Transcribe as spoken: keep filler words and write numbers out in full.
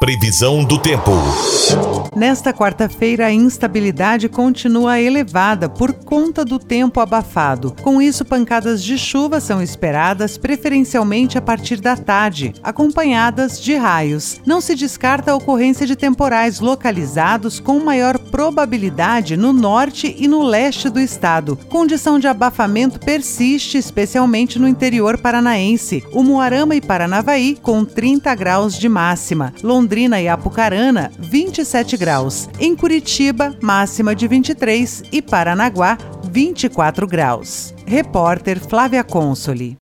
Previsão do tempo. Nesta quarta-feira, a instabilidade continua elevada por conta do tempo abafado. Com isso, pancadas de chuva são esperadas, preferencialmente a partir da tarde, acompanhadas de raios. Não se descarta a ocorrência de temporais localizados com maior probabilidade no norte e no leste do estado. Condição de abafamento persiste, especialmente no interior paranaense. Umuarama e Paranavaí, com trinta graus de máxima. Londrina e Apucarana, vinte e sete graus. Em Curitiba, máxima de vinte e três e Paranaguá, vinte e quatro graus. Repórter Flávia Consoli.